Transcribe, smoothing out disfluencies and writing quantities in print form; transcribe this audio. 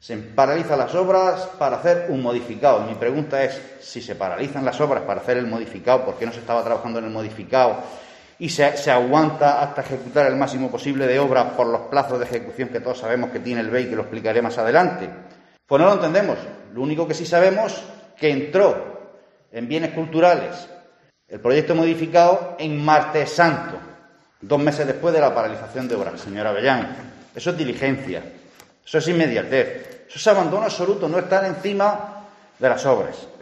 Se paralizan las obras para hacer un modificado. Mi pregunta es, si se paralizan las obras para hacer el modificado, ¿por qué no se estaba trabajando en el modificado y se aguanta hasta ejecutar el máximo posible de obras por los plazos de ejecución que todos sabemos que tiene el BEI, que lo explicaré más adelante? Pues no lo entendemos. Lo único que sí sabemos que entró en bienes culturales el proyecto modificado en Martes Santo, 2 meses después de la paralización de obras, señora Avellán. Eso es diligencia, eso es inmediatez, eso es abandono absoluto, no estar encima de las obras.